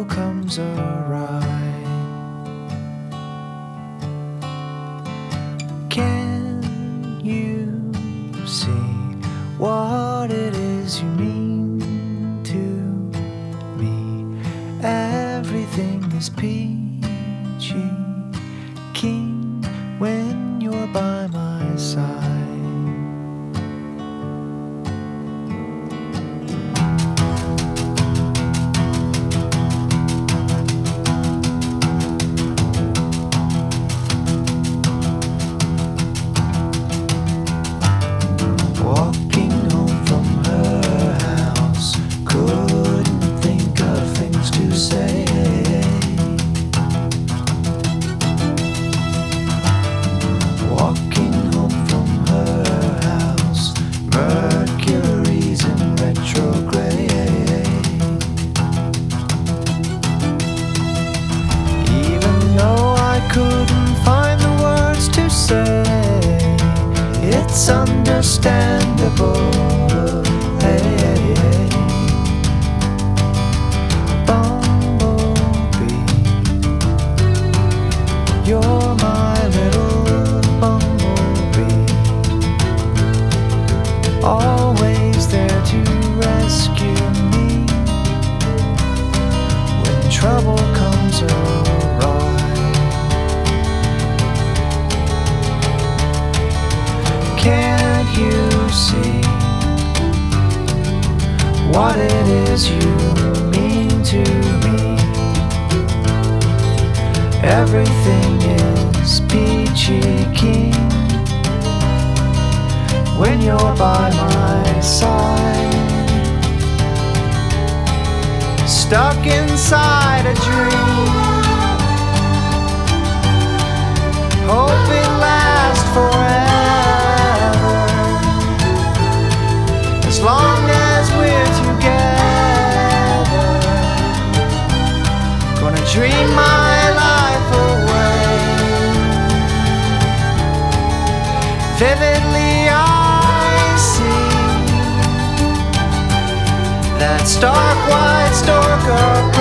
comes awry. Can you see what it is you mean to me? Everything is peachy keen when you're by my side. Walking home from her house, couldn't think of things to say. Walking home from her house, Mercury's in retrograde. Even though I couldn't find the words to say, it's understandable. Hey, hey, hey. Bumblebee, you're my little bumblebee, always there to rescue me when trouble comes awry. Can't you see what it is you mean to me? Everything is peachy keen when you're by my side. Stuck inside a dream, hope it lasts forever. As long as we're together, gonna dream my life away. Vividly I see that stark white stork